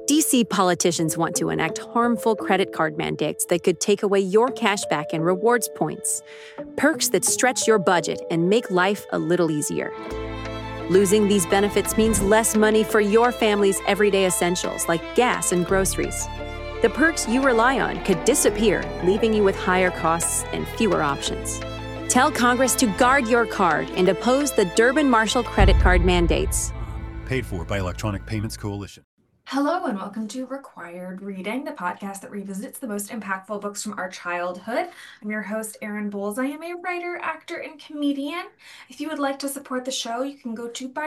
DC politicians want to enact harmful credit card mandates that could take away your cash back and rewards points. Perks that stretch your budget and make life a little easier. Losing these benefits means less money for your family's everyday essentials like gas and groceries. The perks you rely on could disappear, leaving you with higher costs and fewer options. Tell Congress to guard your card and oppose the Durbin-Marshall credit card mandates. Paid for by Electronic Payments Coalition. Hello and welcome to Required Reading, the podcast that revisits the most impactful books from our childhood. I'm your host, Erin Bowles. I am a writer, actor, and comedian. If you would like to support the show, you can go to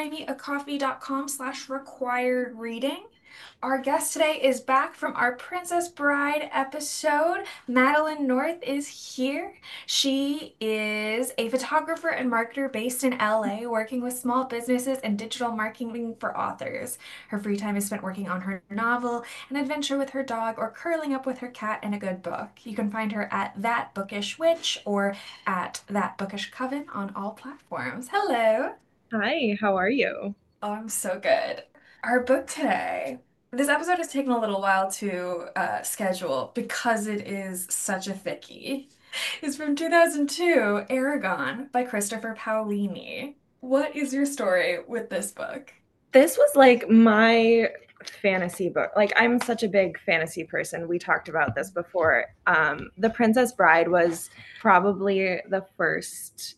buymeacoffee.com/requiredreading. Our guest today is back from our Princess Bride episode. Madeline North is here. She is a photographer and marketer based in LA, working with small businesses and digital marketing for authors. Her free time is spent working on her novel, an adventure with her dog, or curling up with her cat and a good book. You can find her at That Bookish Witch or at That Bookish Coven on all platforms. Hello. Hi, how are you? Oh, I'm so good. Our book today. This episode has taken a little while to schedule because it is such a thickie. It's from 2002, Eragon by Christopher Paolini. What is your story with this book? This was like my fantasy book. Like, I'm such a big fantasy person. We talked about this before. The Princess Bride was probably the first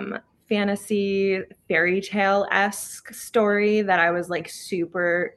fantasy fairy tale-esque story that I was like super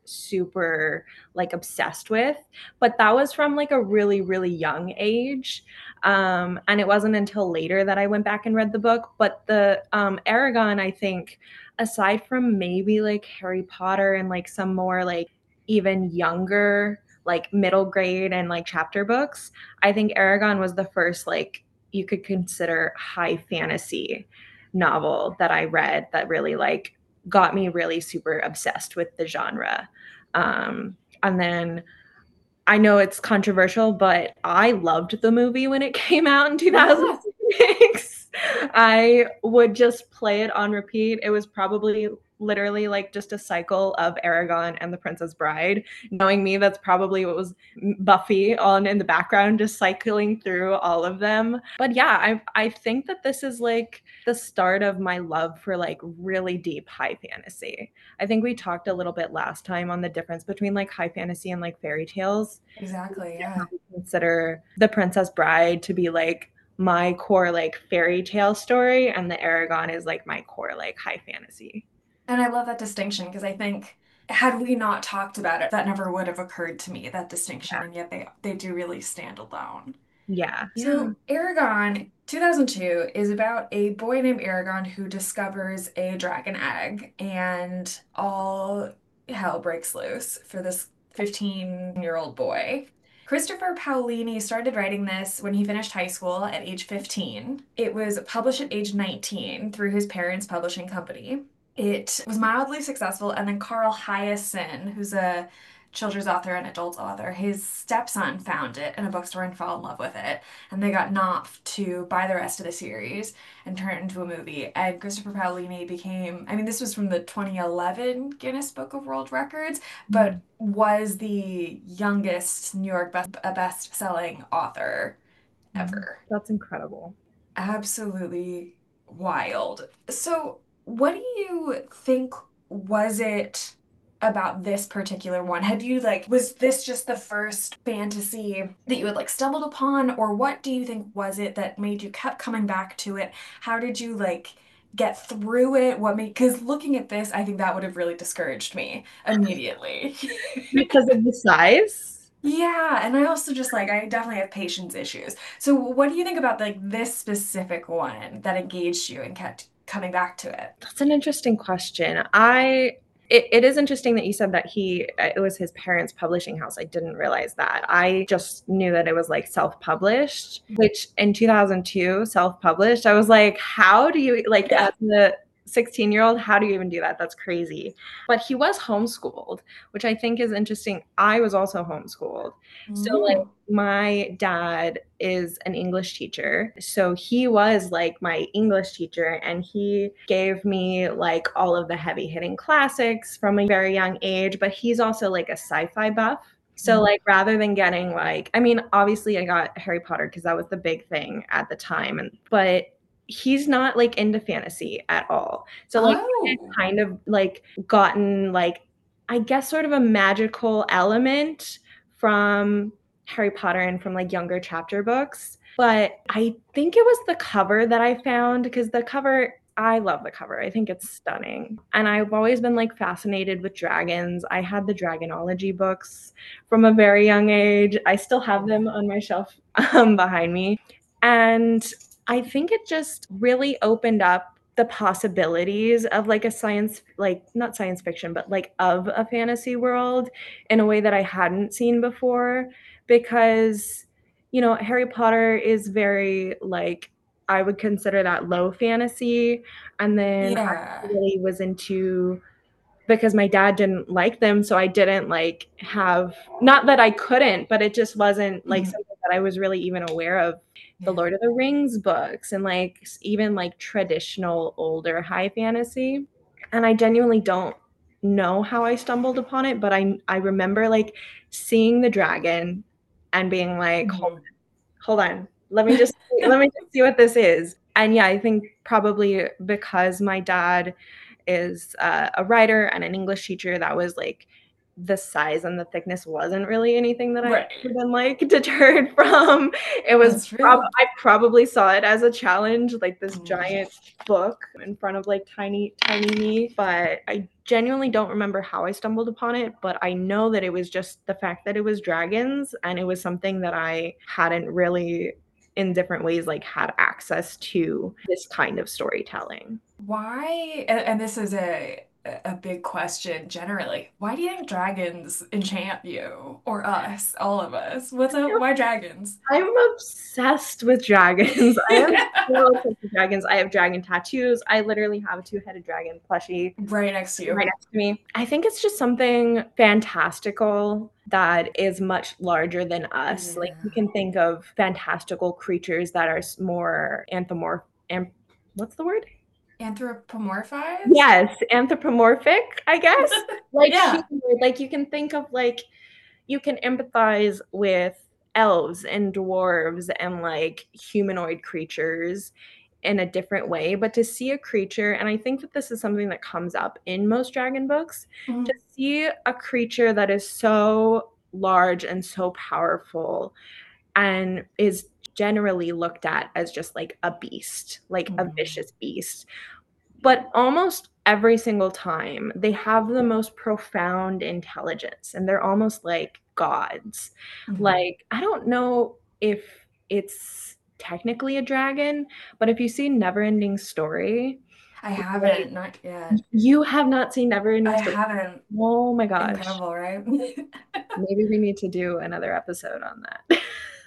like obsessed with, but that was from like a really young age, and it wasn't until later that I went back and read the book. But the Eragon, I think, aside from maybe like Harry Potter and like some more like even younger like middle grade and like chapter books, I think Eragon was the first like you could consider high fantasy novel that I read that really like got me really super obsessed with the genre. And then I know it's controversial, but I loved the movie when it came out in 2006. I would just play it on repeat. It was probably literally like just a cycle of Eragon and the Princess Bride. Knowing me, that's probably what was Buffy on in the background, just cycling through all of them. But yeah, I think that this is like the start of my love for like really deep high fantasy. I think we talked a little bit last time on the difference between like high fantasy and like fairy tales. Exactly, yeah. I consider the Princess Bride to be like my core like fairy tale story, and the Eragon is like my core like high fantasy. And I love that distinction because I think had we not talked about it, that never would have occurred to me, that distinction, and yet they do really stand alone. Yeah. So Eragon, 2002, is about a boy named Eragon who discovers a dragon egg, and all hell breaks loose for this 15-year-old boy. Christopher Paolini started writing this when he finished high school at age 15. It was published at age 19 through his parents' publishing company. It was mildly successful, and then Carl Hiaasen, who's a children's author and adult author, his stepson found it in a bookstore and fell in love with it, and they got Knopf to buy the rest of the series and turn it into a movie. And Christopher Paolini became, I mean, this was from the 2011 Guinness Book of World Records, but was the youngest New York best-selling author ever. That's incredible. Absolutely wild. So what do you think was it about this particular one? Had you like, was this just the first fantasy that you had like stumbled upon, or what do you think was it that made you kept coming back to it? How did you like get through it? What made, because looking at this, I think that would have really discouraged me immediately. Because of the size? Yeah, and I also just like, I definitely have patience issues. So what do you think about like this specific one that engaged you and kept coming back to it? That's an interesting question. It is interesting that you said that it was his parents' publishing house. I didn't realize that. I just knew that it was like self-published, which in 2002, self-published, I was like, how do you like as the 16-year-old, how do you even do that? That's crazy. But he was homeschooled, which I think is interesting. I was also homeschooled. So like my dad is an English teacher. So he was like my English teacher, and he gave me like all of the heavy hitting classics from a very young age, but he's also like a sci-fi buff. So like rather than getting like, I mean, obviously I got Harry Potter because that was the big thing at the time, but he's not like into fantasy at all. So like I had Oh, kind of like gotten like I guess sort of a magical element from Harry Potter and from like younger chapter books. But I think it was the cover that I found because the cover I love the cover. I think it's stunning. And I've always been like fascinated with dragons. I had the Dragonology books from a very young age. I still have them on my shelf behind me. And I think it just really opened up the possibilities of like a science, like not science fiction, but like of a fantasy world in a way that I hadn't seen before. Because, you know, Harry Potter is very like, I would consider that low fantasy. And then I yeah. really was into because my dad didn't like them, so I didn't like have not that I couldn't, but it just wasn't like Mhm. something that I was really even aware of. The Yeah. Lord of the Rings books and like even like traditional older high fantasy. And I genuinely don't know how I stumbled upon it, but I remember like seeing the dragon and being like, Mhm. hold on, let me just see what this is. And yeah, I think probably because my dad is a writer and an English teacher, that was like the size and the thickness wasn't really anything that I Right. would been like deterred from. It was That's true. I probably saw it as a challenge, like this Mm. giant book in front of like tiny me. But I genuinely don't remember how I stumbled upon it, but I know that it was just the fact that it was dragons and it was something that I hadn't really in different ways like had access to this kind of storytelling. Why, and this is a big question generally. Why do you think dragons enchant you or us, all of us? What's up? Why dragons? I'm obsessed with dragons. I am so obsessed with dragons. I have dragon tattoos. I literally have a two-headed dragon plushie Right next to you. right next to me. I think it's just something fantastical that is much larger than us. Like you Yeah. can think of fantastical creatures that are more what's the word? Anthropomorphized? Yes, anthropomorphic, I guess. Like Yeah. humanoid, like you can think of like you can empathize with elves and dwarves and like humanoid creatures in a different way. But to see a creature, and I think that this is something that comes up in most dragon books, to Mhm. see a creature that is so large and so powerful and is generally looked at as just like a beast, like a Mhm. vicious beast, but almost every single time they have the most profound intelligence and they're almost like gods. Mhm. Like, I don't know if it's technically a dragon, but if you see Neverending Story, I like haven't, not yet. you have not seen Neverending I Story. haven't. Oh my gosh. Incredible, right? Maybe we need to do another episode on that.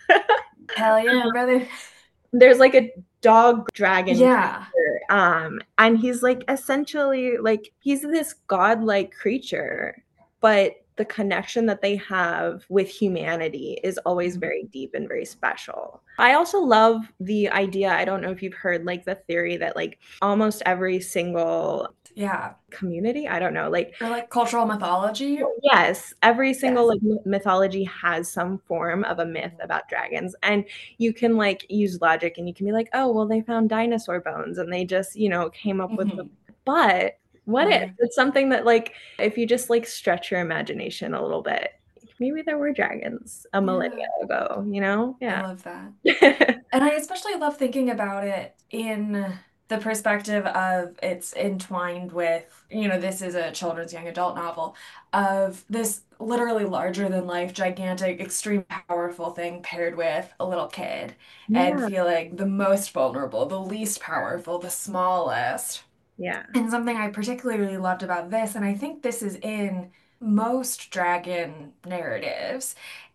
Hell yeah, brother. There's like a dog dragon Yeah. creature, and he's like essentially like he's this godlike creature, but the connection that they have with humanity is always Mhm. very deep and very special. I also love the idea, I don't know if you've heard like the theory that like almost every single Yeah. community, I don't know, like Or like cultural mythology. yes, every single Yes. like mythology has some form of a myth Mhm. about dragons, and you can like use logic, and you can be like, oh, well, they found dinosaur bones, and they just came up with. Mhm. But what if Right. it's something that like if you just like stretch your imagination a little bit, maybe there were dragons a millennia Yeah. ago, I Yeah. love that. And I especially love thinking about it in the perspective of it's entwined with, this is a children's young adult novel, of this literally larger than life, gigantic, extreme powerful thing paired with a little kid and Yeah, feeling the most vulnerable, the least powerful, the smallest. yeah, And something I particularly loved about this, and I think this is in most dragon narratives,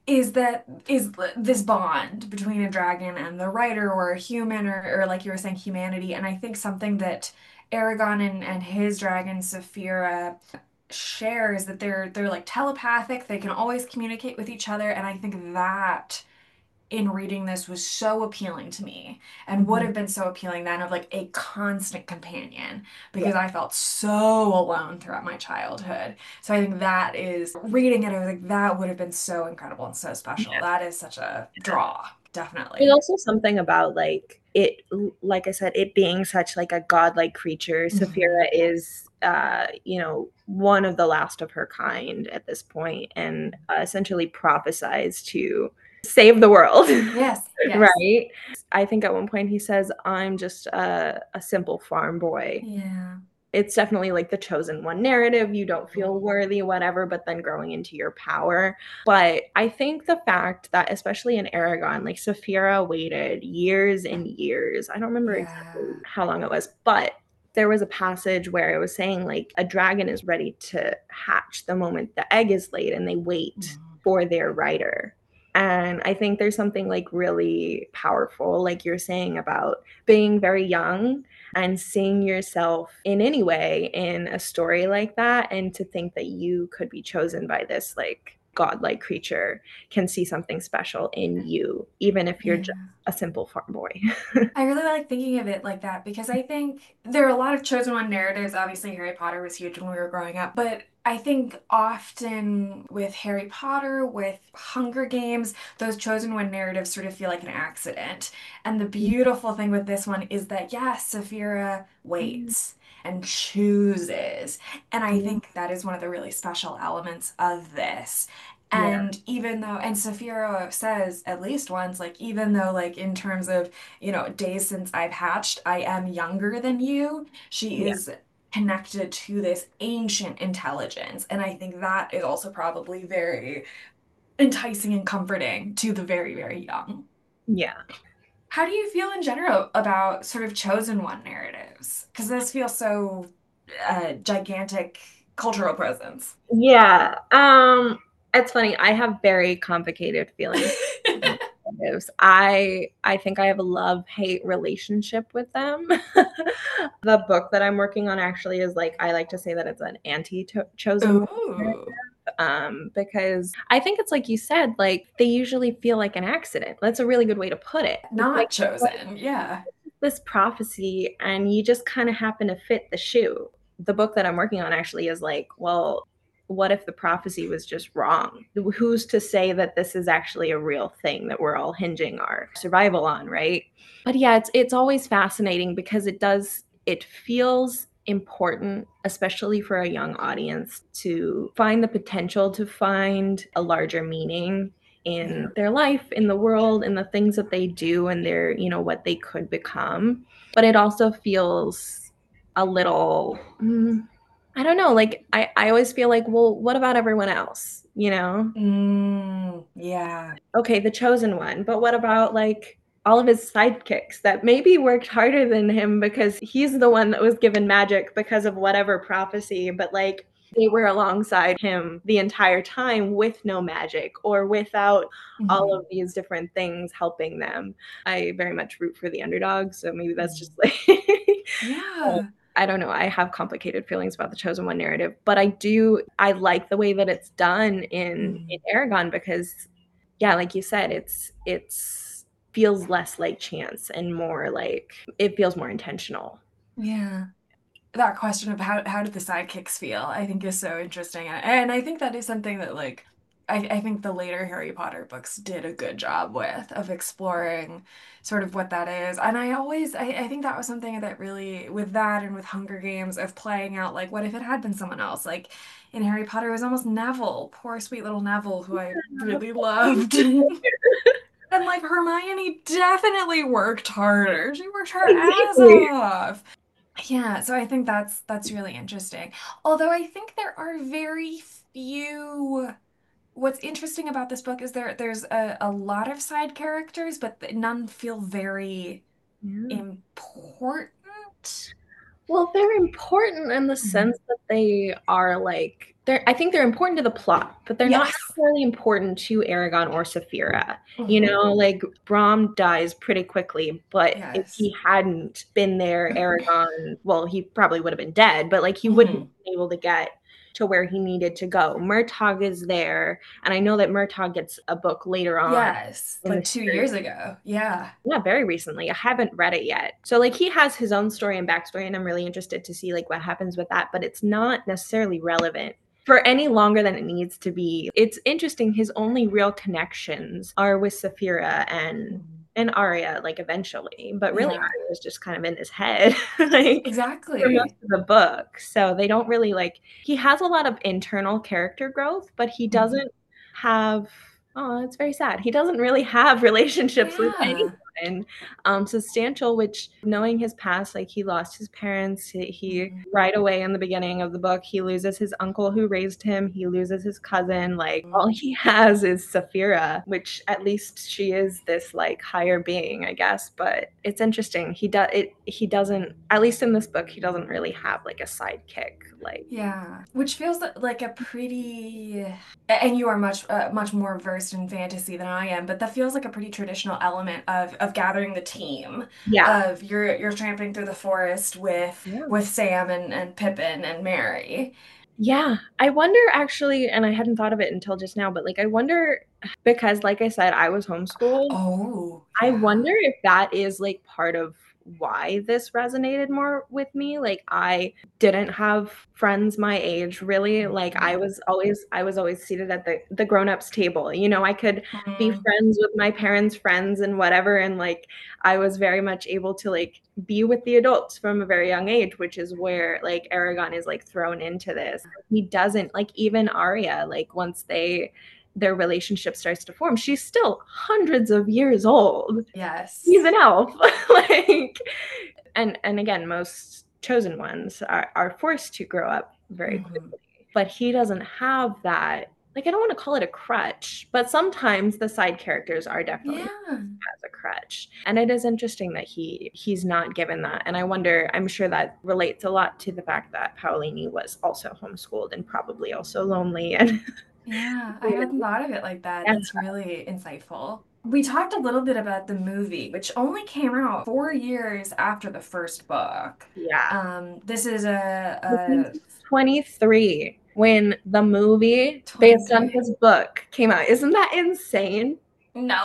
is this bond between a dragon and the writer or a human or like you were saying, humanity. And I think something that Aragon and his dragon Saphira shares that they're like telepathic, they can always communicate with each other, and I think that in reading this was so appealing to me and would have been so appealing then, of like a constant companion, because I felt so alone throughout my childhood. So I think that is, reading it, I was like, that would have been so incredible and so special. That is such a draw, There's definitely. also something about like it, like I said, it being such like a godlike creature. Saphira is, one of the last of her kind at this point, and essentially prophesies to save the world. Yes, yes. Right? I think at one point he says, I'm just a simple farm boy. Yeah. It's definitely like the chosen one narrative. You don't feel worthy, whatever, but then growing into your power. But I think the fact that, especially in Aragon, like Saphira waited years and years. I don't remember exactly how long it was, but there was a passage where it was saying like a dragon is ready to hatch the moment the egg is laid, and they wait for their rider. And I think there's something like really powerful, like you're saying, about being very young and seeing yourself in any way in a story like that, and to think that you could be chosen by this like godlike creature can see something special in you, even if you're just a simple farm boy. I really like thinking of it like that, because I think there are a lot of chosen one narratives. Obviously, Harry Potter was huge when we were growing up, but I think often with Harry Potter, with Hunger Games, those chosen one narratives sort of feel like an accident. And the beautiful thing with this one is that, yes, Saphira waits and chooses. And I think that is one of the really special elements of this. And even though, and Saphira says at least once, like, even though, like, in terms of, days since I've hatched, I am younger than you, she is connected to this ancient intelligence. And I think that is also probably very enticing and comforting to the very, very young. Yeah. How do you feel in general about sort of chosen one narratives? Because this feels so gigantic cultural presence. Yeah. It's funny. I have very complicated feelings. I think I have a love-hate relationship with them. The book that I'm working on actually is like, I like to say that it's an anti-chosen because I think it's like you said, like they usually feel like an accident. That's a really good way to put it. Not like, chosen, yeah. This prophecy, and you just kind of happen to fit the shoe. The book that I'm working on actually is like, well, what if the prophecy was just wrong? Who's to say that this is actually a real thing that we're all hinging our survival on, right? But yeah, it's always fascinating because it feels important, especially for a young audience, to find the potential to find a larger meaning in their life, in the world, in the things that they do, and their, what they could become. But it also feels a little I don't know, like I always feel like, well, what about everyone else? Yeah. Okay, the chosen one, but what about like all of his sidekicks that maybe worked harder than him because he's the one that was given magic because of whatever prophecy, but like they were alongside him the entire time with no magic or without all of these different things helping them. I very much root for the underdog, so maybe that's just like I don't know. I have complicated feelings about the chosen one narrative, but I like the way that it's done in Aragon because, yeah, like you said, it's feels less like chance and more like it feels more intentional. Yeah. That question of how did the sidekicks feel, I think is so interesting. And I think that is something that like I think the later Harry Potter books did a good job with, of exploring sort of what that is. And I think that was something that really, with that and with Hunger Games, of playing out like, what if it had been someone else? Like in Harry Potter, it was almost Neville, poor sweet little Neville, who I really loved. And like Hermione definitely worked harder. She worked her ass off. Yeah, so I think that's really interesting. Although I think there are very few. What's interesting about this book is there's a lot of side characters, but none feel very important. Well, they're important in the sense that they are like I think they're important to the plot, but they're not necessarily important to Aragon or Saphira. Like Brom dies pretty quickly, but if he hadn't been there, Aragon, well, he probably would have been dead, but like he wouldn't have been able to get to where he needed to go. Murtagh is there, and I know that Murtagh gets a book later on. Yes, in the like 2 series. years ago. Yeah. Yeah, very recently. I haven't read it yet. So like he has his own story and backstory, and I'm really interested to see like what happens with that, but it's not necessarily relevant for any longer than it needs to be. It's interesting. His only real connections are with Saphira and Arya, like eventually, but really Yeah. Arya is just kind of in his head, like for Exactly. most of the book. So they don't really like, he has a lot of internal character growth, but he doesn't have, oh, it's very sad. He doesn't really have relationships with Yeah. anyone substantial, which knowing his past, like he lost his parents. He Mhm. right away in the beginning of the book, he loses his uncle who raised him. He loses his cousin. Like all he has is Saphira, which at least she is this like higher being, I guess. But it's interesting. He doesn't, at least in this book, he doesn't really have like a sidekick. Like Yeah, which feels like a pretty, and you are much more versed in fantasy than I am, but that feels like a pretty traditional element of gathering the team, yeah. of you're tramping through the forest with Sam and Pippin and Mary. Yeah, I wonder actually, and I hadn't thought of it until just now, but like I wonder, because like I said, I was homeschooled. Oh, I yeah. wonder if that is like part of why this resonated more with me. Like I didn't have friends my age really. Like I was always seated at the grown-ups table. You know, I could be Mhm. friends with my parents' friends and whatever, and like I was very much able to like be with the adults from a very young age, which is where like Aragon is like thrown into this. He doesn't, like even Arya, like once their relationship starts to form, she's still hundreds of years old. Yes. He's an elf. Like and again, most chosen ones are forced to grow up very quickly. But he doesn't have that. Like I don't want to call it a crutch, but sometimes the side characters are definitely Yeah. as a crutch. And it is interesting that he's not given that. And I wonder, I'm sure that relates a lot to the fact that Paolini was also homeschooled and probably also lonely and Yeah, I hadn't thought of it like that. That's really insightful. We talked a little bit about the movie, which only came out 4 years after the first book. yeah. This is This is 23 when the movie based on 23. his book came out. Isn't that insane? No.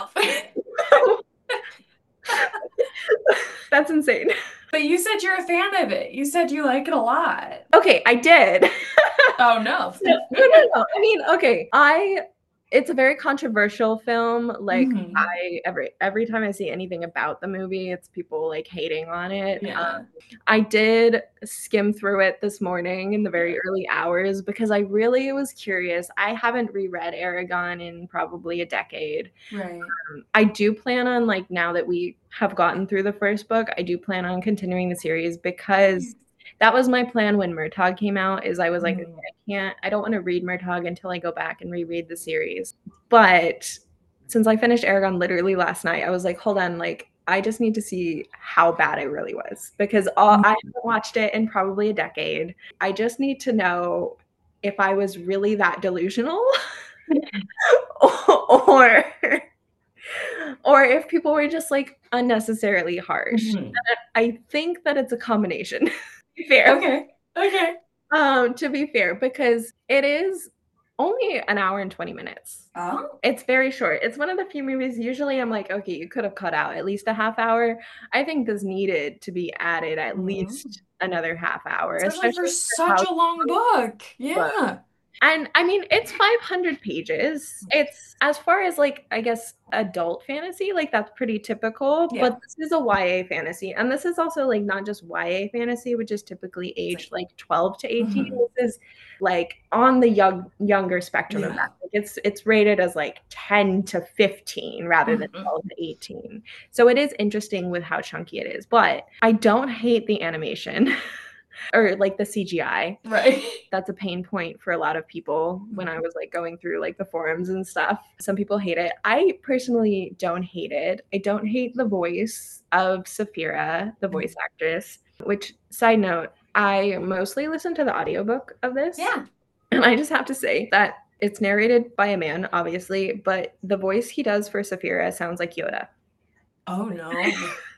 That's insane. But you said you're a fan of it. You said you like it a lot. Okay, I did. Oh no. No. I mean, okay, it's a very controversial film. Like I every time I see anything about the movie, it's people like hating on it. Yeah. I did skim through it this morning in the very early hours because I really was curious. I haven't reread Aragon in probably a decade. Right. I do plan on, like, now that we have gotten through the first book, I do plan on continuing the series because that was my plan when Murtagh came out, is I was like, okay, I don't want to read Murtagh until I go back and reread the series. But since I finished Aragon literally last night, I was like, hold on, like, I just need to see how bad it really was because I haven't watched it in probably a decade. I just need to know if I was really that delusional or if people were just like unnecessarily harsh. I think that it's a combination. To be fair. Okay. To be fair, because it is only an hour and 20 minutes. Oh. It's very short. It's one of the few movies usually I'm like, okay, you could have cut out at least a half hour. I think this needed to be added at least another half hour. Especially for such a long book. Yeah. And I mean, it's 500 pages. It's, as far as like, I guess, adult fantasy, like that's pretty typical, but this is a YA fantasy. And this is also like not just YA fantasy, which is typically aged like 12 to 18. This is like on the younger spectrum of that. Like it's rated as like 10 to 15 rather than 12 to 18. So it is interesting with how chunky it is, but I don't hate the animation. Or like the CGI. Right. That's a pain point for a lot of people when I was like going through like the forums and stuff. Some people hate it. I personally don't hate it. I don't hate the voice of Saphira, the voice actress, which, side note, I mostly listen to the audiobook of this. Yeah. And I just have to say that it's narrated by a man, obviously, but the voice he does for Saphira sounds like Yoda. Oh no.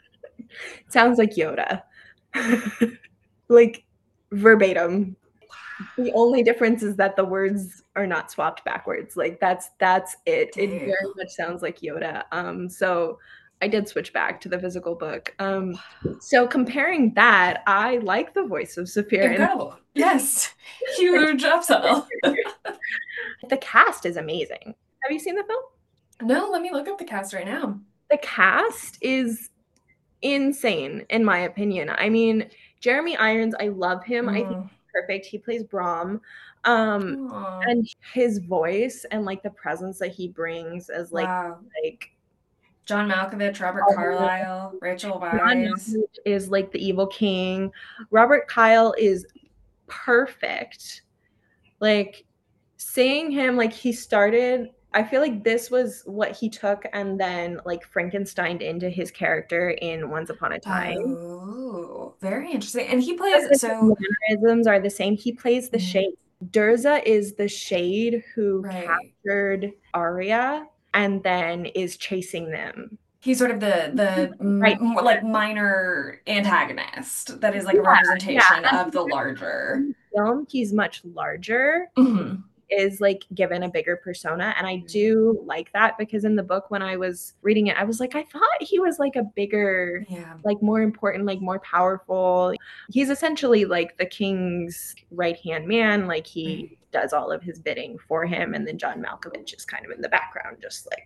Sounds like Yoda. Like verbatim. The only difference is that the words are not swapped backwards. Like that's it. It Damn. very much sounds like Yoda. So I did switch back to the physical book. So comparing that, I like the voice of Saphira. Incredible. Yes. Huge upsell. The cast is amazing. Have you seen the film? No, let me look up the cast right now. The cast is insane, in my opinion. I mean, Jeremy Irons, I love him. I think he's perfect. He plays Brom. Aw. And his voice and like the presence that he brings as like Wow. John Malkovich, Robert Carlyle, Rachel Weisz. is like the evil king. Robert Kyle is perfect. Like seeing him, like he started, I feel like this was what he took and then like Frankensteined into his character in Once Upon a Time. Oh, very interesting. And he plays, so mannerisms are the same. He plays the shade. Durza is the shade who captured Arya and then is chasing them. He's sort of the like minor antagonist that is like a representation of the larger film. He's much larger. Is like given a bigger persona, and I do like that because in the book when I was reading it I was like, I thought he was like a bigger, like more important, like more powerful. He's essentially like the king's right hand man, like he does all of his bidding for him, and then John Malkovich is kind of in the background just like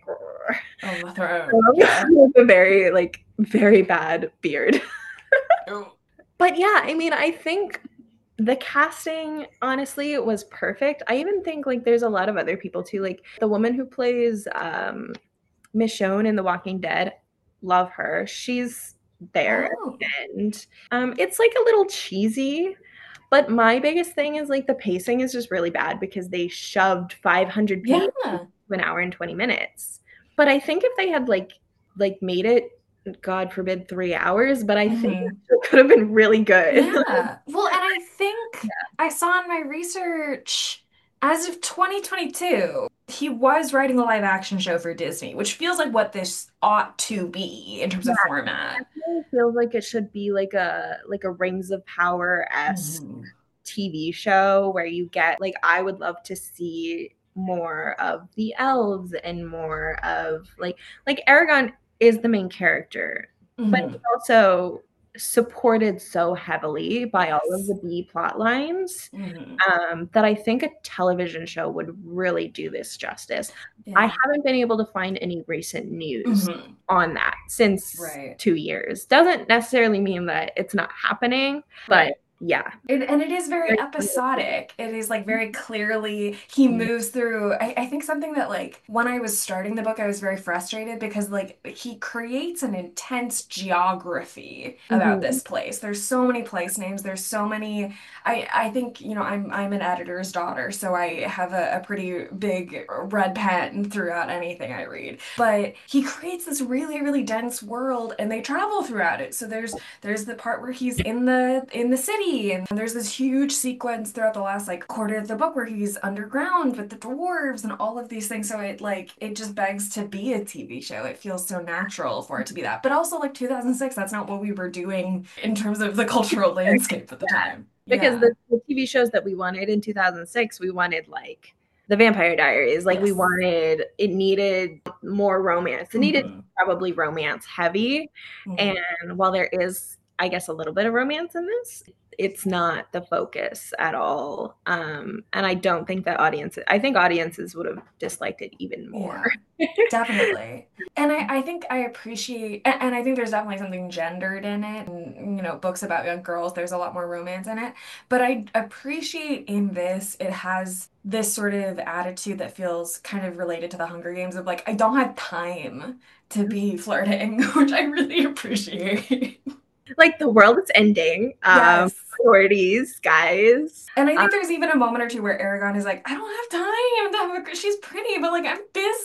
with a very like very bad beard. But yeah, I mean, I think the casting honestly was perfect. I even think like there's a lot of other people too, like the woman who plays Michonne in The Walking Dead, love her. She's there at the end. It's like a little cheesy, but my biggest thing is like the pacing is just really bad because they shoved 500 pages to an hour and 20 minutes. But I think if they had like made it, God forbid, 3 hours, but I think it could have been really good. Yeah. Well, and I think I saw in my research, as of 2022, he was writing a live action show for Disney, which feels like what this ought to be in terms of format. It feels like it should be like a Rings of Power-esque TV show where you get like, I would love to see more of the elves and more of like Aragorn is the main character, but he's also supported so heavily by all of the B plot lines that I think a television show would really do this justice. I haven't been able to find any recent news on that since 2 years. Doesn't necessarily mean that it's not happening, but yeah. And it is very episodic. It is like very clearly he moves through. I think something that like when I was starting the book, I was very frustrated because like he creates an intense geography about this place. There's so many place names. There's so many. I think, you know, I'm an editor's daughter, so I have a pretty big red pen throughout anything I read. But he creates this really, really dense world and they travel throughout it. So there's the part where he's in the city. And there's this huge sequence throughout the last like quarter of the book where he's underground with the dwarves and all of these things. So it just begs to be a TV show. It feels so natural for it to be that. But also like 2006, that's not what we were doing in terms of the cultural landscape at the time. Because the TV shows that we wanted in 2006, we wanted like The Vampire Diaries. Like it needed more romance. It needed probably romance heavy. And while there is, I guess, a little bit of romance in this, it's not the focus at all. And I don't think that audiences would have disliked it even more. Yeah, definitely. And I think I appreciate, and I think there's definitely something gendered in it. And, you know, books about young girls, there's a lot more romance in it. But I appreciate in this, it has this sort of attitude that feels kind of related to the Hunger Games of like, I don't have time to be flirting, which I really appreciate. Like the world is ending. Priorities, guys. And I think there's even a moment or two where Aragorn is like, I don't have time to have she's pretty, but like I'm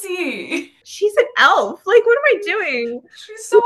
busy. She's an elf. Like, what am I doing? She's so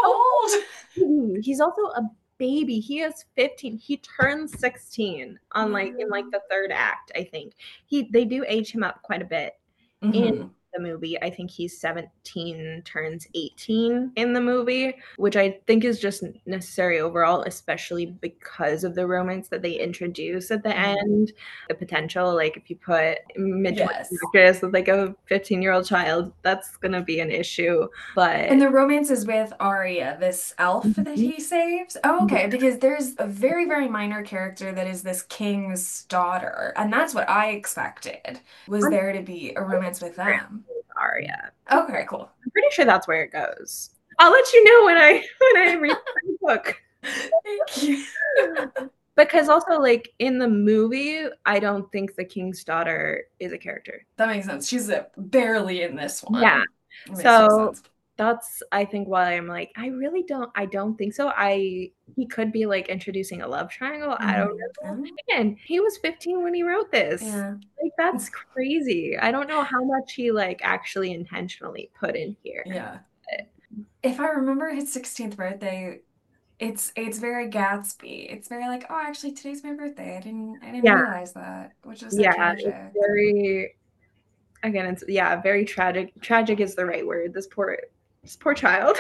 old. He's also a baby. He is 15. He turns 16 on like in like the third act, I think. They do age him up quite a bit in the movie. I think he's 17, turns 18 in the movie, which I think is just necessary overall, especially because of the romance that they introduce at the end. The potential, like if you put Mitch Marcus with like a 15-year-old child, that's gonna be an issue. And the romance is with Arya, this elf that he saves. Oh, okay, because there's a very, very minor character that is this king's daughter, and that's what I expected, was there to be a romance with them. Arya. Okay, cool. I'm pretty sure that's where it goes. I'll let you know when I read the book. Thank you. Because also, like, in the movie, I don't think the king's daughter is a character. That makes sense. She's barely in this one. Yeah. So that's, I think, why I'm like, I don't think so. He could be like introducing a love triangle. I don't know. Again, he was 15 when he wrote this. Yeah. Like, that's crazy. I don't know how much he like actually intentionally put in here. Yeah. If I remember his 16th birthday, it's very Gatsby. It's very like, oh, actually today's my birthday. I didn't realize that, which is tragic. It's very, again, it's very tragic. Tragic is the right word. This poor child.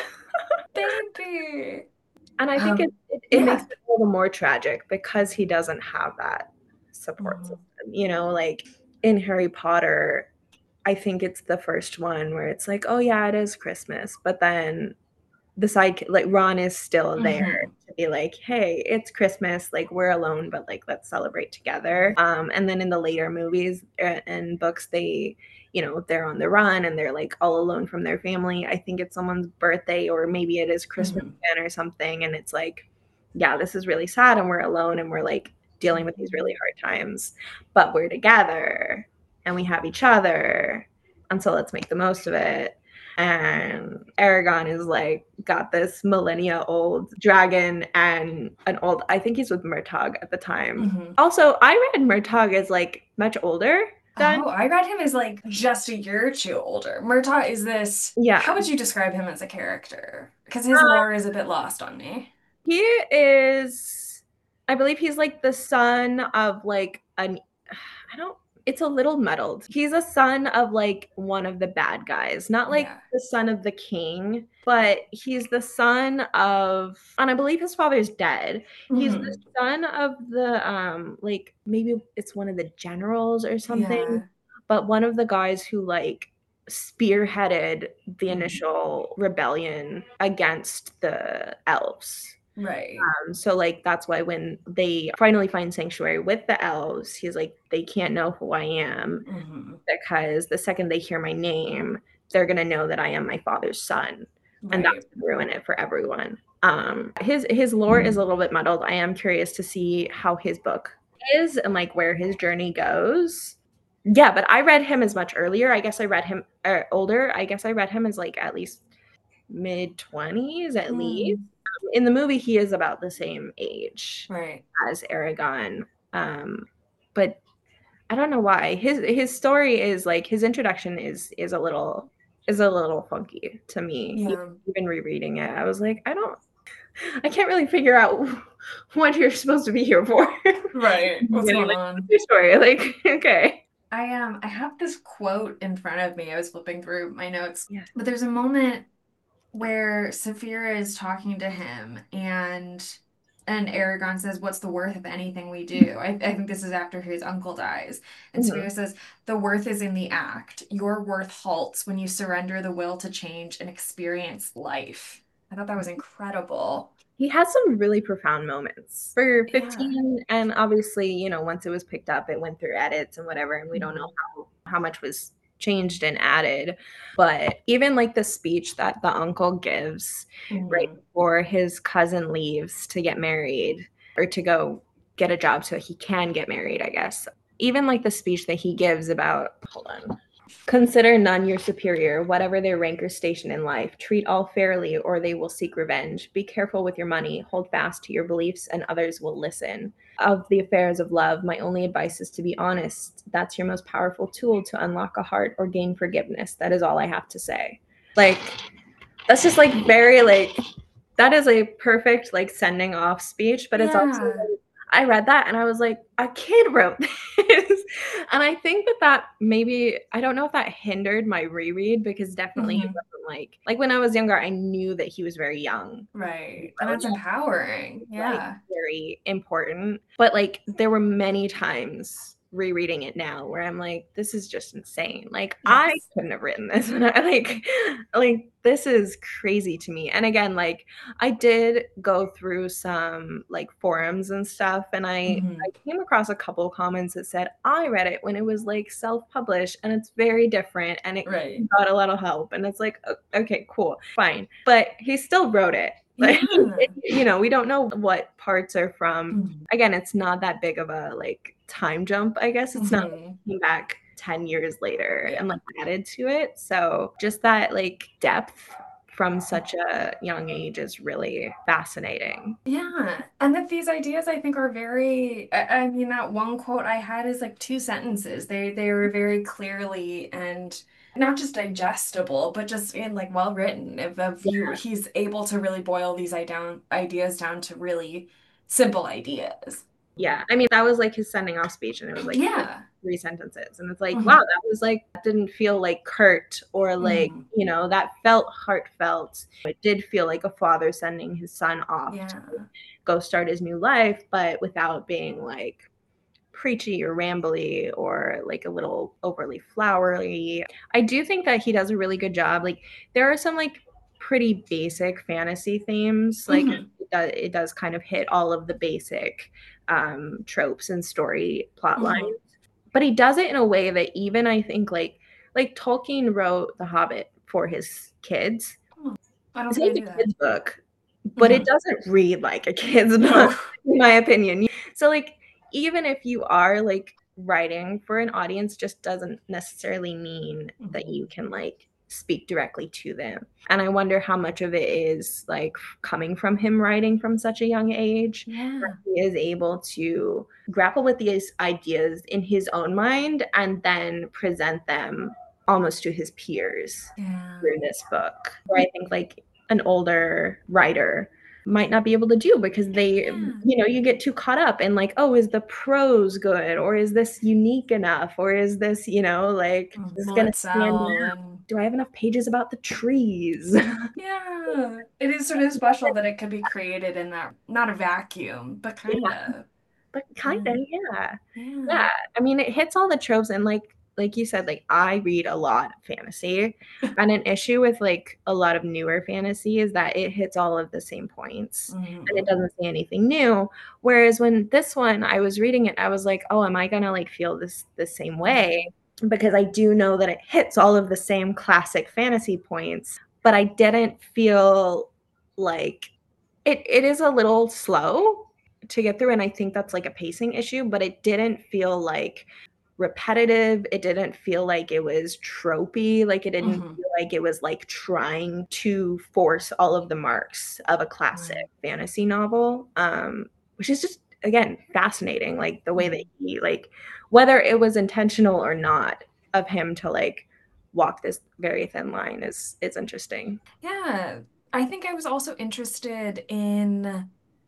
Baby. And I think it makes it a little more tragic because he doesn't have that support system. You know, like in Harry Potter, I think it's the first one where it's like, oh yeah, it is Christmas. But then the sidekick, like Ron, is still there to be like, hey, it's Christmas, like we're alone, but like let's celebrate together. And then in the later movies and books, they, you know, they're on the run and they're like all alone from their family. I think it's someone's birthday, or maybe it is Christmas again or something, and it's like, yeah, this is really sad and we're alone and we're like dealing with these really hard times, but we're together and we have each other, and so let's make the most of it. And Eragon is like got this millennia old dragon and an old, I think he's with Murtagh at the time. Also, I read Murtagh as like much older than, I read him as like just a year or two older. Murtagh is this, how would you describe him as a character? Because his lore is a bit lost on me. He is, I believe he's like the son of like it's a little muddled. He's a son of like one of the bad guys, not like the son of the king, but he's the son of, and I believe his father's dead. He's the son of the like maybe it's one of the generals or something, but one of the guys who like spearheaded the initial rebellion against the elves. Right. So like that's why when they finally find sanctuary with the elves, he's like, they can't know who I am because the second they hear my name, they're gonna know that I am my father's son, and that's gonna ruin it for everyone. His lore is a little bit muddled. I am curious to see how his book is and like where his journey goes. Yeah, but I read him as much earlier. I guess I read him older. I guess I read him as like at least mid-20s at least. In the movie, he is about the same age as Eragon. But I don't know why. His story is like, his introduction is a little funky to me. Even rereading it, I was like, I can't really figure out what you're supposed to be here for. Right. What's going on? Your story, like, okay. I have this quote in front of me. I was flipping through my notes, but there's a moment where Saphira is talking to him and Eragon says, what's the worth of anything we do? I think this is after his uncle dies. And Saphira says, the worth is in the act. Your worth halts when you surrender the will to change and experience life. I thought that was incredible. He has some really profound moments for 15, and obviously, you know, once it was picked up, it went through edits and whatever, and we don't know how much was changed and added. But even like the speech that the uncle gives right before his cousin leaves to get married or to go get a job so he can get married, I guess. Even like the speech that he gives about, consider none your superior, whatever their rank or station in life. Treat all fairly, or they will seek revenge. Be careful with your money. Hold fast to your beliefs, and others will listen. Of the affairs of love, my only advice is to be honest. That's your most powerful tool to unlock a heart or gain forgiveness. That is all I have to say. Like, that's just like very like, that is a perfect like sending off speech, but it's also, I read that and I was like, a kid wrote And I think that maybe, I don't know if that hindered my reread, because definitely it Mhm. wasn't like when I was younger, I knew that he was very young. Right. And that's Growing up, empowering. like, Yeah. very important. But like there were many times rereading it now where I'm like, this is just insane. Like I Yes. couldn't have written this. And I like this is crazy to me. And again, like I did go through some like forums and stuff, and I Mhm. came across a couple comments that said I read it when it was like self-published and it's very different and it Right. got a lot of help. And it's like, okay, cool, fine. But he still wrote it. Like, Yeah. we don't know what parts are from. Mhm. Again, it's not that big of a like time jump, I guess. It's not like Mhm. he came back 10 years later Yeah. and like added to it. So just that like depth from such a young age is really fascinating. Yeah. And that these ideas I think are very, I mean, that one quote I had is like two sentences. They were very clearly and not just digestible, but just in like well written. If you he's able to really boil these ideas down to really simple ideas. Yeah. I mean, that was like his sending off speech, and it was like Yeah. 3 sentences. And it's like, wow, Mhm. that was like, that didn't feel like curt or like, Mhm. that felt heartfelt. It did feel like a father sending his son off to Yeah. go start his new life, but without being like preachy or rambly or like a little overly flowery. I do think that he does a really good job. Like there are some like pretty basic fantasy themes. Like Mhm. it does kind of hit all of the basic tropes and story plot lines. Mhm. But he does it in a way that even I think like Tolkien wrote The Hobbit for his kids. Oh, I don't It's think I like knew a that. kid's book, but it Mhm. doesn't read like a kid's book, No. in my opinion. So, like, even if you are like writing for an audience, just doesn't necessarily mean that Mhm. you can like speak directly to them. And I wonder how much of it is like coming from him writing from such a young age, where Yeah. he is able to grapple with these ideas in his own mind and then present them almost to his peers Yeah. through this book. Where I think like an older writer might not be able to do, because they, Yeah. you get too caught up in like, oh, is the prose good, or is this unique enough, or is this, like, is this Will gonna it stand sell? out? And Do I have enough pages about the trees? yeah, it is sort of special that it could be created in that, not a vacuum, but kind Yeah, of. but kind Yeah. of, yeah. Yeah. Yeah, I mean, it hits all the tropes, and like you said, like I read a lot of fantasy, and an issue with like a lot of newer fantasy is that it hits all of the same points and it Mhm. doesn't say anything new. Whereas when this one, I was reading it, I was like, oh, am I gonna like feel this the same way? Mhm. Because I do know that it hits all of the same classic fantasy points, but I didn't feel like it is a little slow to get through, and I think that's like a pacing issue, but it didn't feel like repetitive. It didn't feel like it was tropey. Like it didn't Mhm. feel like it was like trying to force all of the marks of a classic Right. fantasy novel. Which is just again fascinating. Like the way that Mhm. he like, whether it was intentional or not, of him to like walk this very thin line is interesting. Yeah. I think I was also interested in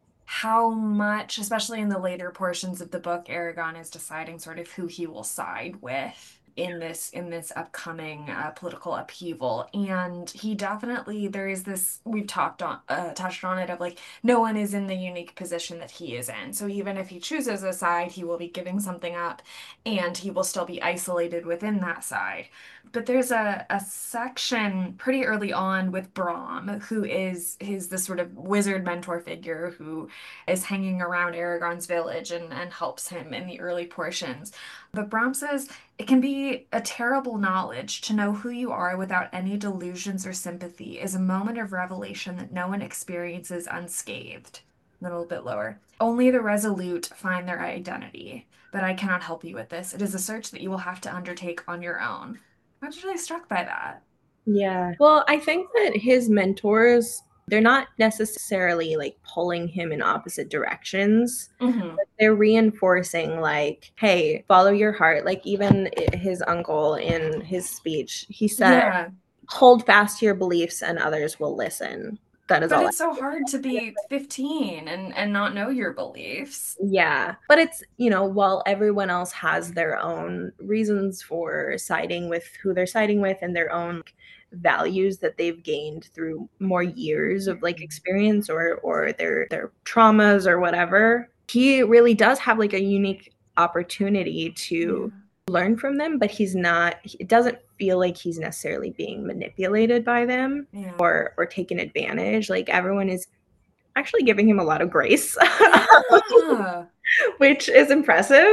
how much, especially in the later portions of the book, Aragon is deciding sort of who he will side with in this upcoming political upheaval. And he definitely, there is this, we've touched on it, of like no one is in the unique position that he is in. So even if he chooses a side, he will be giving something up, and he will still be isolated within that side. But there's a section pretty early on with Brahm, who is his this sort of wizard mentor figure who is hanging around Aragorn's village and helps him in the early portions. But Brahm says it can be a terrible knowledge to know who you are without any delusions or sympathy is a moment of revelation that no one experiences unscathed. A little bit lower. Only the resolute find their identity. But I cannot help you with this. It is a search that you will have to undertake on your own. I was really struck by that. Yeah. Well, I think that his mentors, they're not necessarily like pulling him in opposite directions. Hmm. But they're reinforcing like, hey, follow your heart. Like even his uncle in his speech, he said, Yeah. hold fast to your beliefs and others will listen. That is But all. it's so hard to be 15 and not know your beliefs. Yeah. But it's, while everyone else has their own reasons for siding with who they're siding with and their own values that they've gained through more years of like experience or their traumas or whatever, he really does have like a unique opportunity to learn from them, but it doesn't feel like he's necessarily being manipulated by them or taken advantage. Like everyone is actually giving him a lot of grace, which is impressive.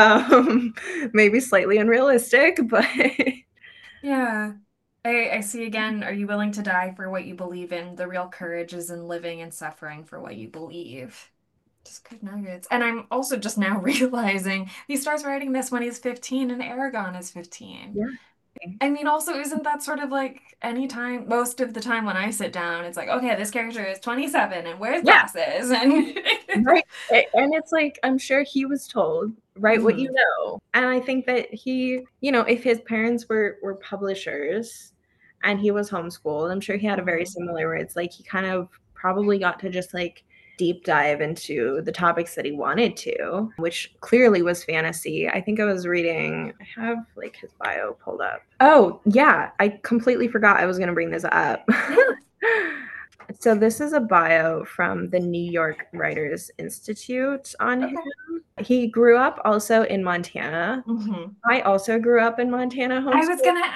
Maybe slightly unrealistic, but yeah. I see again, are you willing to die for what you believe in? The real courage is in living and suffering for what you believe. Just good nuggets. And I'm also just now realizing he starts writing this when he's 15 and Aragon is 15. Yeah. I mean, also, isn't that sort of like most of the time when I sit down, it's like, okay, this character is 27 and wears glasses and right. And it's like, I'm sure he was told, write what you know. And I think that he, if his parents were publishers and he was homeschooled, I'm sure he had a very similar where it's like he kind of probably got to just like deep dive into the topics that he wanted to, which clearly was fantasy. I think I was reading, I have like his bio pulled up. Oh, yeah. I completely forgot I was going to bring this up. So this is a bio from the New York Writers Institute on him. He grew up also in Montana. I also grew up in Montana. I was going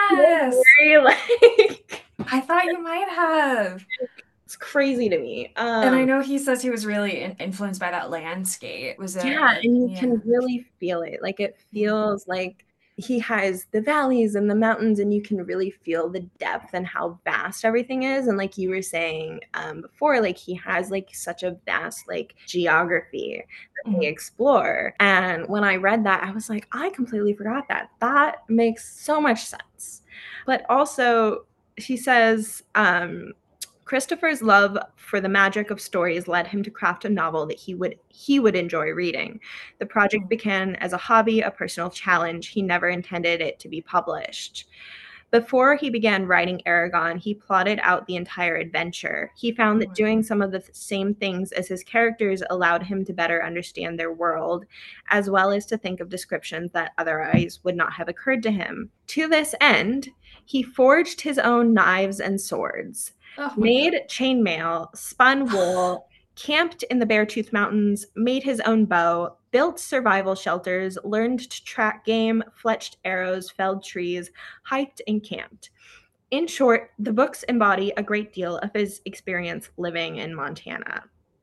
to ask. I thought you might have. It's crazy to me. And I know he says he was really influenced by that landscape. And you can really feel it. Like it feels like he has the valleys and the mountains, and you can really feel the depth and how vast everything is. And like you were saying before, like he has like such a vast like geography that they explore. And when I read that, I was like, I completely forgot that. That makes so much sense. But also, she says, Christopher's love for the magic of stories led him to craft a novel that he would enjoy reading. The project began as a hobby, a personal challenge. He never intended it to be published. Before he began writing Aragon, he plotted out the entire adventure. He found that doing some of the same things as his characters allowed him to better understand their world, as well as to think of descriptions that otherwise would not have occurred to him. To this end, he forged his own knives and swords, made chainmail, spun wool, camped in the Beartooth Mountains, made his own bow, built survival shelters, learned to track game, fletched arrows, felled trees, hiked and camped. In short, the books embody a great deal of his experience living in Montana.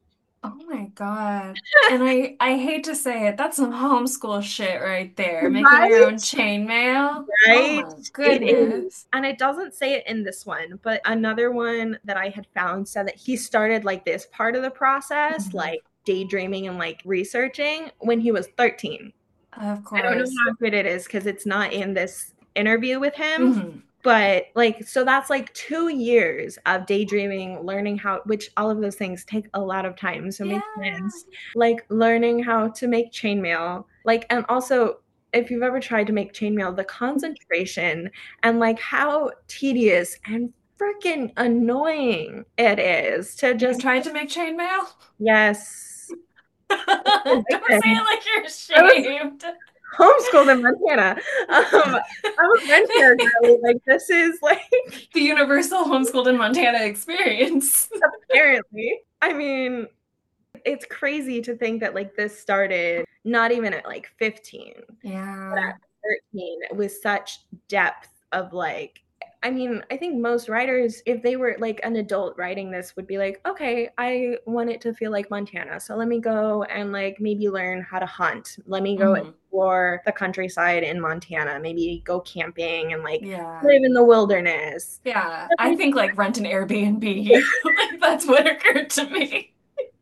Oh my God. And I hate to say it, that's some homeschool shit right there. Making your own chainmail. Right? Oh my goodness. And it doesn't say it in this one, but another one that I had found said that he started like this part of the process, like daydreaming and like researching when he was 13. Of course. I don't know how good it is because it's not in this interview with him. But like, so that's like 2 years of daydreaming, learning which all of those things take a lot of time. So makes sense. Like learning how to make chainmail, like, and also if you've ever tried to make chainmail, the concentration and like how tedious and freaking annoying it is to just try to make chainmail. Yes. Don't say it like you're ashamed. Homeschooled in Montana. I'm a Montana girl. Like this is like the universal homeschooled in Montana experience. Apparently. I mean, it's crazy to think that like this started not even at like 15. Yeah. But at 13 with such depth of like, I mean, I think most writers, if they were like an adult writing this, would be like, okay, I want it to feel like Montana. So let me go and like maybe learn how to hunt. Let me go explore the countryside in Montana. Maybe go camping and like live in the wilderness. Yeah. I think like rent an Airbnb. Like that's what occurred to me.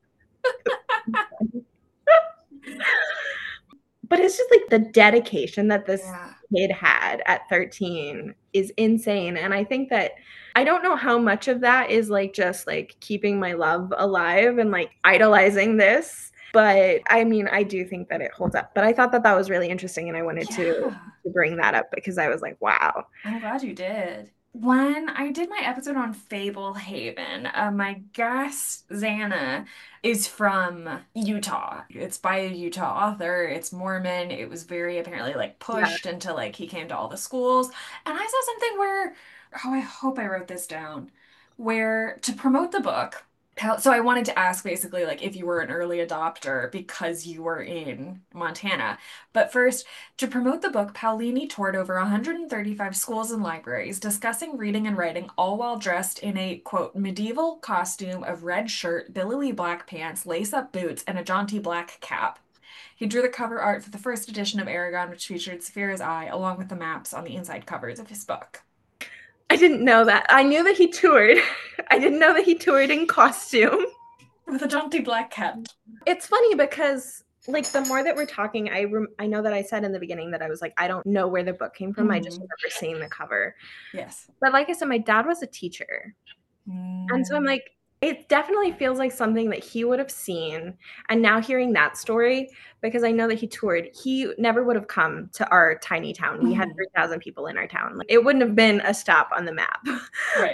But it's just like the dedication that this kid had at 13 is insane. And I think that I don't know how much of that is like just like keeping my love alive and like idolizing this. But I mean, I do think that it holds up. But I thought that that was really interesting. And I wanted to bring that up because I was like, wow. I'm glad you did. When I did my episode on Fablehaven, my guest, Xana, is from Utah. It's by a Utah author. It's Mormon. It was very apparently like Yeah. pushed into like he came to all the schools. And I saw something where, oh, I hope I wrote this down, where to promote the book. So I wanted to ask basically like if you were an early adopter because you were in Montana. But first, to promote the book, Paolini toured over 135 schools and libraries, discussing reading and writing, all while dressed in a, quote, medieval costume of red shirt, billowy black pants, lace-up boots, and a jaunty black cap. He drew the cover art for the first edition of Aragon, which featured Saphira's Eye, along with the maps on the inside covers of his book. I didn't know that. I knew that he toured. I didn't know that he toured in costume. With a jaunty black cap. It's funny because like the more that we're talking, I know that I said in the beginning that I was like, I don't know where the book came from. I just remember seeing the cover. Yes. But like I said, my dad was a teacher. And so I'm like, it definitely feels like something that he would have seen. And now hearing that story, because I know that he toured, he never would have come to our tiny town. We had 3,000 people in our town. Like, it wouldn't have been a stop on the map. Right.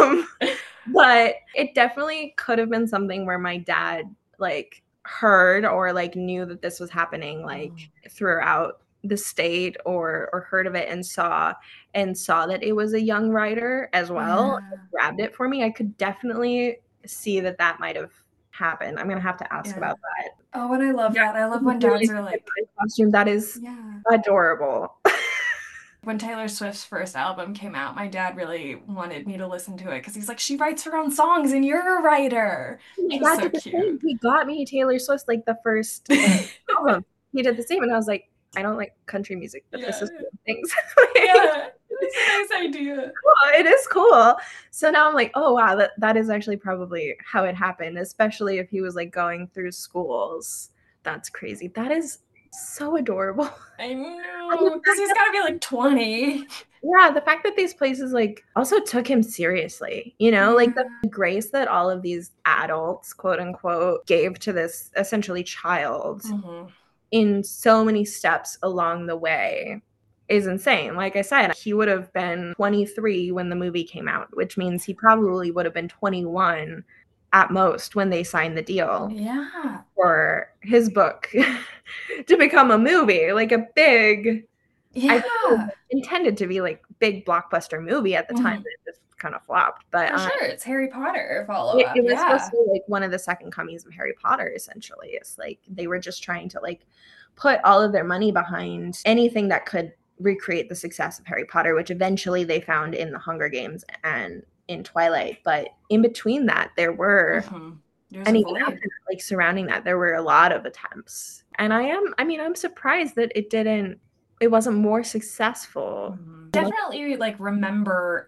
But it definitely could have been something where my dad like heard or like knew that this was happening like throughout the state or heard of it and saw that it was a young writer as well. Yeah. Grabbed it for me. I could definitely see that might have happened. I'm gonna have to ask about that. Oh, and I love that. I love when dads are like costume. That is adorable. When Taylor Swift's first album came out, my dad really wanted me to listen to it because he's like, she writes her own songs and you're a writer. That's so cute. He got me Taylor Swift like the first album. He did the same, and I was like, I don't like country music, but this is cool things. Yeah, it's a nice idea. Cool. It is cool. So now I'm like, oh wow, that is actually probably how it happened, especially if he was like going through schools. That's crazy. That is so adorable. I know, because he's got to be like 20. Yeah, the fact that these places like also took him seriously, you know, like the grace that all of these adults, quote unquote, gave to this essentially child in so many steps along the way is insane. Like I said, he would have been 23 when the movie came out, which means he probably would have been 21 at most when they signed the deal for his book to become a movie, like a big, intended to be like big blockbuster movie at the time, but it just kind of flopped. But for sure, it's Harry Potter follow-up. It was supposed to be like one of the second comings of Harry Potter, essentially. It's like they were just trying to like put all of their money behind anything that could recreate the success of Harry Potter, which eventually they found in the Hunger Games and in Twilight. But in between that, there were and even after, like surrounding that, there were a lot of attempts. And I'm surprised that it wasn't more successful. Definitely like remember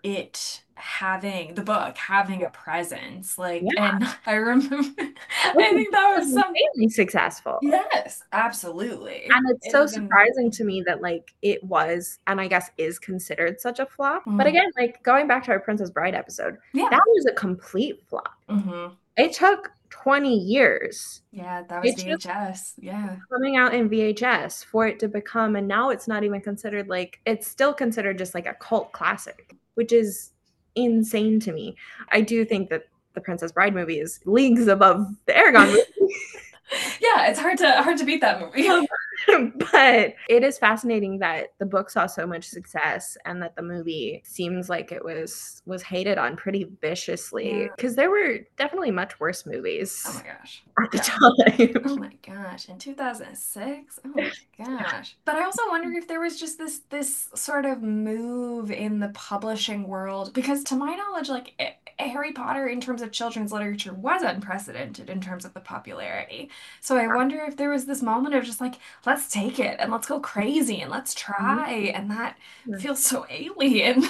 the book having a presence, like, and I remember I think that was insanely successful. Yes, absolutely. And it's so surprising to me that like it was, and I guess is considered such a flop. But again, like going back to our Princess Bride episode, that was a complete flop. It took 20 years. Yeah, that was VHS. Yeah. Coming out in VHS for it to become, and now it's not even considered like, it's still considered just like a cult classic, which is insane to me. I do think that the Princess Bride movie is leagues above the Aragon movie. Yeah, it's hard to beat that movie. But it is fascinating that the book saw so much success and that the movie seems like it was hated on pretty viciously, because there were definitely much worse movies. Oh my gosh. At the time. Oh my gosh. In 2006? Oh my gosh. But I also wonder if there was just this sort of move in the publishing world, because to my knowledge, like Harry Potter in terms of children's literature was unprecedented in terms of the popularity. So I wonder if there was this moment of just like, let's take it and let's go crazy and let's try. And that feels so alien.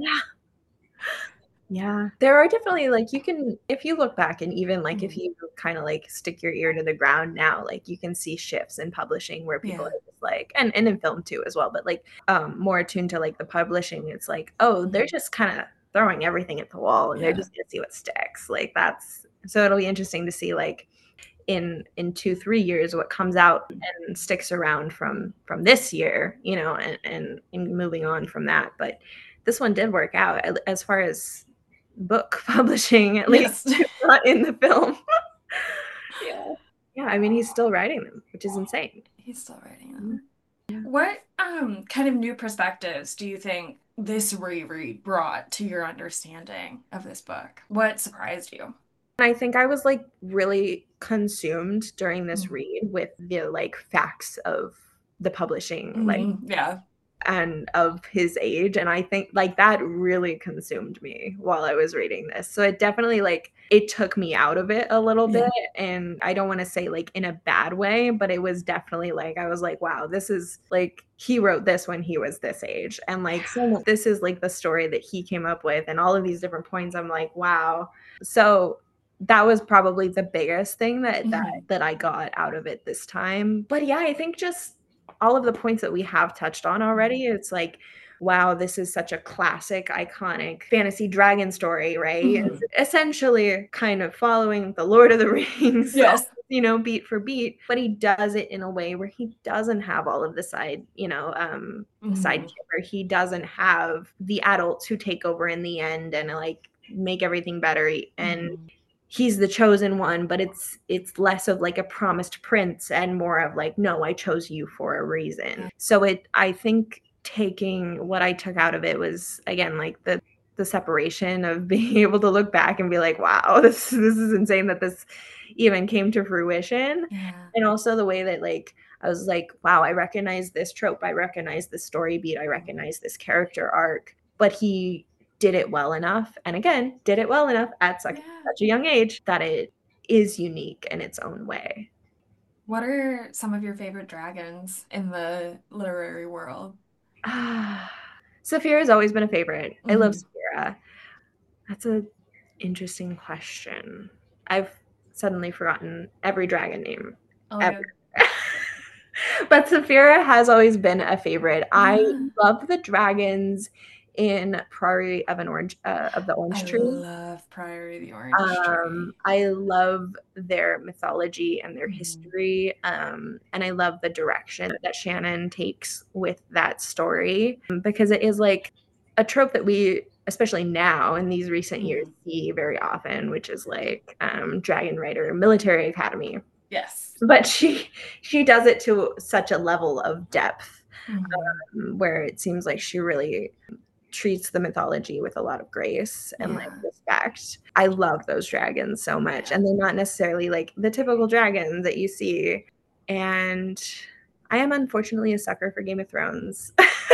Yeah. There are definitely like, you can, if you look back and even like if you kind of like stick your ear to the ground now, like you can see shifts in publishing where people are just like, and in film too as well, but like more attuned to like the publishing. It's like, oh, they're just kind of throwing everything at the wall and they're just gonna see what sticks. Like so it'll be interesting to see like in 2-3 years what comes out and sticks around from this year, you know, and moving on from that. But this one did work out as far as book publishing, at Yes. least not in the film. Yeah, I mean, he's still writing them, which is insane. He's still writing them. What kind of new perspectives do you think this reread brought to your understanding of this book? What surprised you? I think I was like really consumed during this read with the like facts of the publishing, like Yeah. and of his age. And I think like that really consumed me while I was reading this. So it definitely like it took me out of it a little bit. And I don't want to say like in a bad way, but it was definitely like I was like, wow, this is like he wrote this when he was this age. And like so this is like the story that he came up with and all of these different points. I'm like, wow. So that was probably the biggest thing that I got out of it this time. But yeah, I think just all of the points that we have touched on already, it's like, wow, this is such a classic, iconic fantasy dragon story, right? It's essentially kind of following the Lord of the Rings, Yes. you know, beat for beat, but he does it in a way where he doesn't have all of the side, you know, sidekick, where he doesn't have the adults who take over in the end and like make everything better. And he's the chosen one, but it's less of like a promised prince and more of like, no, I chose you for a reason. So I think taking what I took out of it was again like the separation of being able to look back and be like, wow, this is insane that this even came to fruition. And also the way that like I was like, wow, I recognize this trope, I recognize this story beat, I recognize this character arc, but he did it well enough, and again, did it well enough at such a young age that it is unique in its own way. What are some of your favorite dragons in the literary world? Saphira has always been a favorite. I love Saphira. That's an interesting question. I've suddenly forgotten every dragon name ever. But Saphira has always been a favorite. I love the dragons in Priory of the Orange Tree. I love Priory of the Orange Tree. I love their mythology and their history. And I love the direction that Shannon takes with that story, because it is like a trope that we, especially now in these recent years, see very often, which is like Dragon Rider Military Academy. Yes. But she does it to such a level of depth where it seems like she really treats the mythology with a lot of grace and like respect. I love those dragons so much. And they're not necessarily like the typical dragons that you see. And I am unfortunately a sucker for Game of Thrones.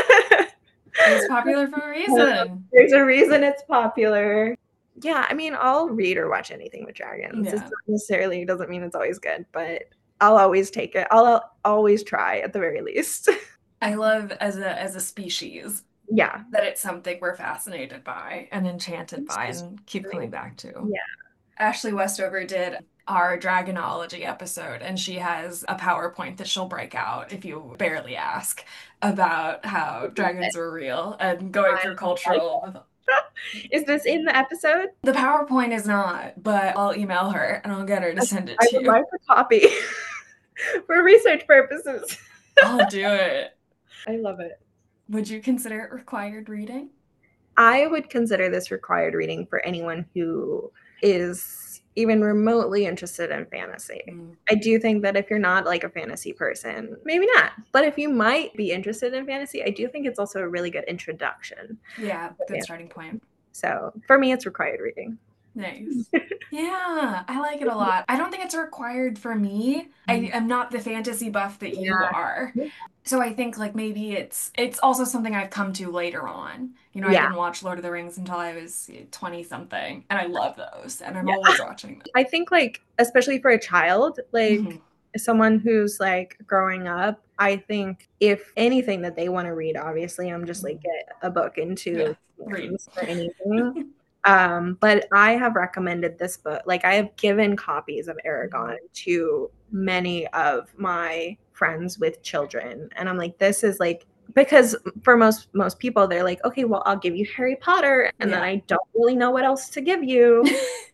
It's popular for a reason. There's a reason it's popular. Yeah, I mean, I'll read or watch anything with dragons. It's not necessarily, doesn't mean it's always good, but I'll always take it. I'll always try at the very least. I love as a species. Yeah. That it's something we're fascinated by and enchanted by and keep coming back to. Yeah. Ashley Westover did our Dragonology episode, and she has a PowerPoint that she'll break out if you barely ask about how dragons were real and going through cultural. Is this in the episode? The PowerPoint is not, but I'll email her and I'll get her to send it to you. I would like a copy for research purposes. I'll do it. I love it. Would you consider it required reading? I would consider this required reading for anyone who is even remotely interested in fantasy. I do think that if you're not like a fantasy person, maybe not. But if you might be interested in fantasy, I do think it's also a really good introduction. Yeah, good starting point. So for me, it's required reading. Nice. Yeah, I like it a lot. I don't think it's required for me. I am not the fantasy buff that you are. So I think like maybe it's also something I've come to later on. You know, I didn't watch Lord of the Rings until I was 20 something, and I love those, and I'm always watching them. I think like especially for a child, like someone who's like growing up, I think if anything that they want to read, obviously I'm just like get a book into hands or anything. But I have recommended this book. Like I have given copies of Eragon to many of my friends with children. And I'm like, this is like, because for most people, they're like, okay, well, I'll give you Harry Potter. And then I don't really know what else to give you.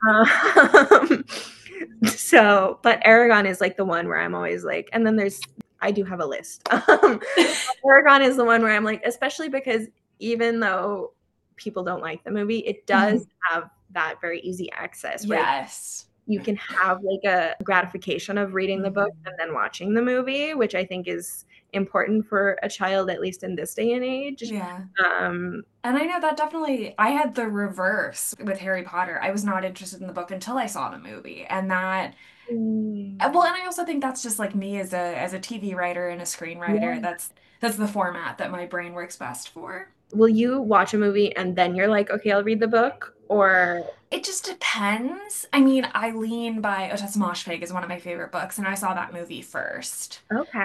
So, but Eragon is like the one where I'm always like, and then I do have a list. Eragon is the one where I'm like, especially because even though people don't like the movie, it does have that very easy access where Yes. you can have like a gratification of reading the book and then watching the movie, which I think is important for a child, at least in this day and age. Yeah. And I know that definitely, I had the reverse with Harry Potter. I was not interested in the book until I saw the movie. And that, well, and I also think that's just like me as a TV writer and a screenwriter. That's the format that my brain works best for. Will you watch a movie and then you're like, okay, I'll read the book? Or it just depends. I mean, Eileen by Ottessa Moshfegh is one of my favorite books, and I saw that movie first. Okay.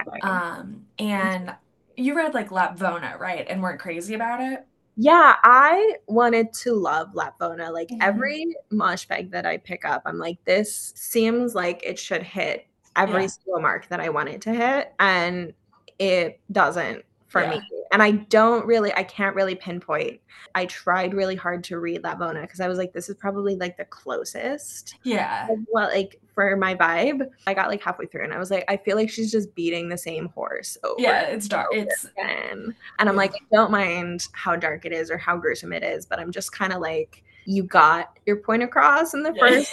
And you read like Lapvona, right? And weren't crazy about it? Yeah, I wanted to love Lapvona. Like every Moshfegh that I pick up, I'm like, this seems like it should hit every single mark that I want it to hit, and it doesn't for me. And I can't really pinpoint. I tried really hard to read Lapvona because I was like, this is probably like the closest. Yeah. Well, like for my vibe, I got like halfway through and I was like, I feel like she's just beating the same horse over. Yeah, it's dark. And I'm like, I don't mind how dark it is or how gruesome it is, but I'm just kind of like, you got your point across in the first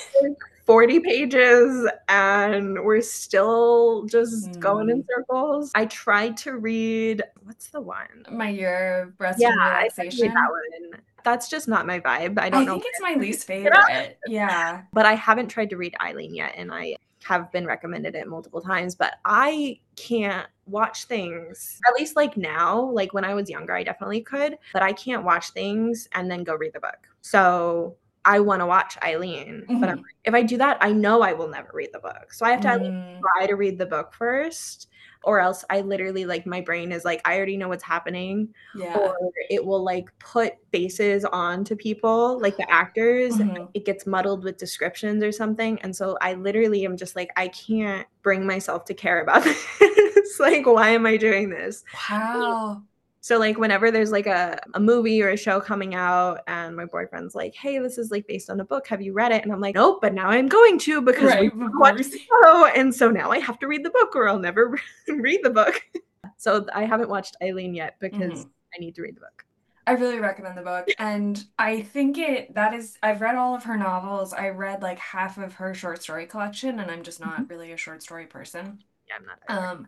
40 pages and we're still just going in circles. I tried to read, what's the one? My Year of Rest and Relaxation. That one. That's just not my vibe. I think it's my least favorite. Yeah. But I haven't tried to read Eileen yet, and I have been recommended it multiple times, but I can't watch things, at least like now. Like when I was younger, I definitely could, but I can't watch things and then go read the book. So I want to watch Eileen, but I'm like, if I do that, I know I will never read the book. So I have to at least try to read the book first, or else I literally, like, my brain is like, I already know what's happening. Or it will like put faces on to people, like the actors. It gets muddled with descriptions or something. And so I literally am just like, I can't bring myself to care about this. Like, why am I doing this? Wow. So like whenever there's like a movie or a show coming out and my boyfriend's like, hey, this is like based on a book, have you read it? And I'm like, nope, but now I'm going to because we watched the show. And so now I have to read the book or I'll never read the book. So I haven't watched Eileen yet because I need to read the book. I really recommend the book. And I think I've read all of her novels. I read like half of her short story collection, and I'm just not really a short story person. Yeah, I'm not either.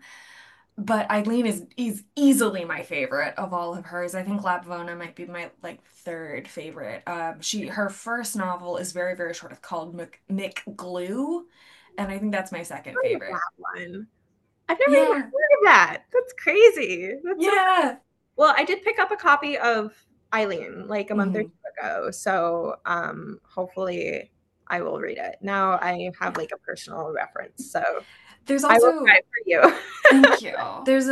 But Eileen is easily my favorite of all of hers. I think Lapvona might be my like third favorite. Her first novel is very, very short. It's called McGlue, and I think that's my second favorite. That one. I've never even heard of that. That's crazy. That's well, I did pick up a copy of Eileen like a month or two ago, so hopefully I will read it. Now I have like a personal reference, so there's also, I will try for you. Thank you. There's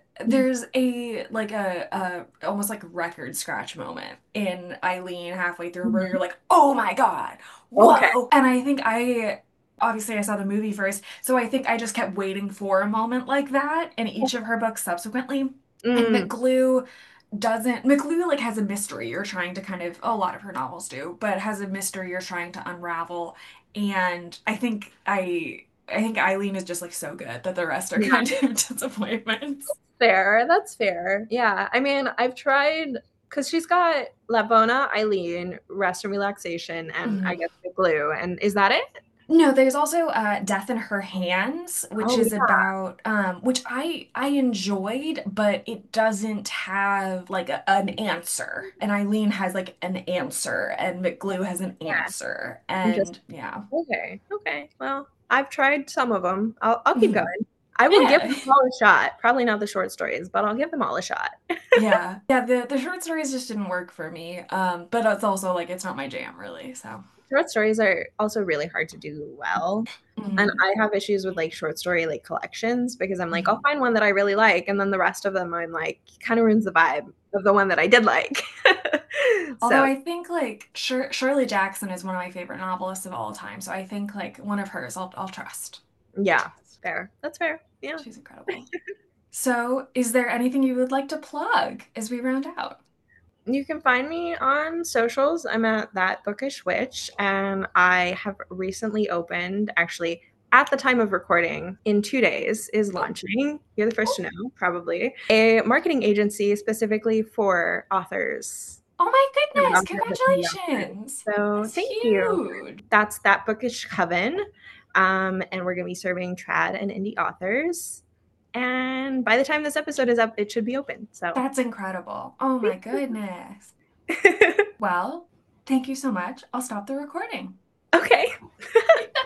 a like a almost like record scratch moment in Eileen halfway through where you're like, oh my God, whoa. Okay. And I think obviously I saw the movie first, so I think I just kept waiting for a moment like that in each of her books subsequently. And McGlue like has a mystery you're trying to kind of, a lot of her novels do, but has a mystery you're trying to unravel. And I think Eileen is just like so good that the rest are kind of disappointments. That's fair. Yeah. I mean, I've tried, because she's got Lapvona, Eileen, Rest and Relaxation, and I guess McGlue. And is that it? No, there's also Death in Her Hands, which is about, which I enjoyed, but it doesn't have like an answer. And Eileen has like an answer, and McGlue has an answer. And Okay. Well, I've tried some of them. I'll keep going. I will give them all a shot. Probably not the short stories, but I'll give them all a shot. Yeah. The short stories just didn't work for me. But it's also like, it's not my jam really, so. Short stories are also really hard to do well. And I have issues with like short story like collections because I'm like, I'll find one that I really like, and then the rest of them I'm like, kind of ruins the vibe of the one that I did like. Although I think like Shirley Jackson is one of my favorite novelists of all time, so I think like one of hers I'll trust. Yeah, fair. That's fair. Yeah, she's incredible. So is there anything you would like to plug as we round out? You can find me on socials. I'm at That Bookish Witch, and I have recently opened, actually at the time of recording, in 2 days is launching, you're the first to know, probably, a marketing agency specifically for authors Oh my for the goodness, author of the Young Turks. congratulations. So That's thank you. huge. That's That Bookish Coven. And we're going to be serving trad and indie authors. And by the time this episode is up, it should be open. So That's incredible. Oh my goodness. Well, thank you so much. I'll stop the recording. okay.